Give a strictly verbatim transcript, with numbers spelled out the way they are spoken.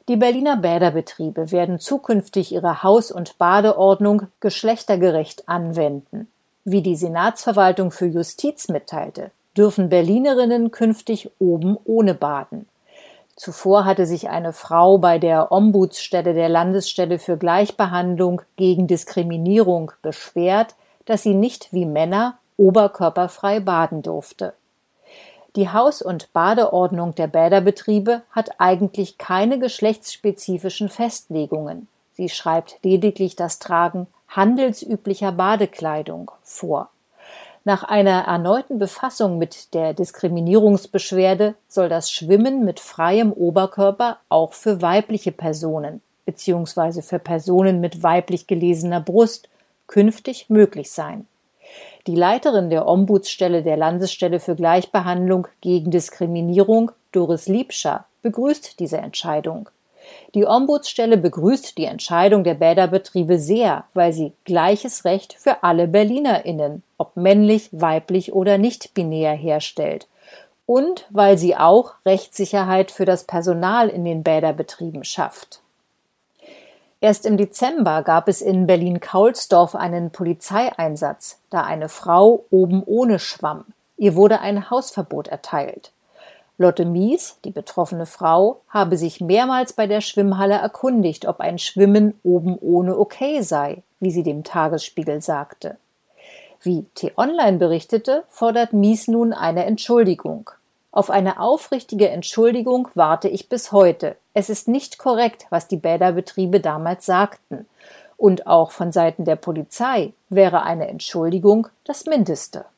Die Berliner Bäderbetriebe werden zukünftig ihre Haus- und Badeordnung geschlechtergerecht anwenden. Wie die Senatsverwaltung für Justiz mitteilte, dürfen Berlinerinnen künftig oben ohne baden. Zuvor hatte sich eine Frau bei der Ombudsstelle der Landesstelle für Gleichbehandlung gegen Diskriminierung beschwert, dass sie nicht wie Männer oberkörperfrei baden durfte. Die Haus- und Badeordnung der Bäderbetriebe hat eigentlich keine geschlechtsspezifischen Festlegungen. Sie schreibt lediglich das Tragen handelsüblicher Badekleidung vor. Nach einer erneuten Befassung mit der Diskriminierungsbeschwerde soll das Schwimmen mit freiem Oberkörper auch für weibliche Personen bzw. für Personen mit weiblich gelesener Brust künftig möglich sein. Die Leiterin der Ombudsstelle der Landesstelle für Gleichbehandlung gegen Diskriminierung, Doris Liebscher, begrüßt diese Entscheidung. Die Ombudsstelle begrüßt die Entscheidung der Bäderbetriebe sehr, weil sie gleiches Recht für alle BerlinerInnen, ob männlich, weiblich oder nicht binär, herstellt. Und weil sie auch Rechtssicherheit für das Personal in den Bäderbetrieben schafft. Erst im Dezember gab es in Berlin-Kaulsdorf einen Polizeieinsatz, da eine Frau oben ohne schwamm. Ihr wurde ein Hausverbot erteilt. Lotte Mies, die betroffene Frau, habe sich mehrmals bei der Schwimmhalle erkundigt, ob ein Schwimmen oben ohne okay sei, wie sie dem Tagesspiegel sagte. Wie T-Online berichtete, fordert Mies nun eine Entschuldigung. Auf eine aufrichtige Entschuldigung warte ich bis heute. Es ist nicht korrekt, was die Bäderbetriebe damals sagten. Und auch von Seiten der Polizei wäre eine Entschuldigung das Mindeste.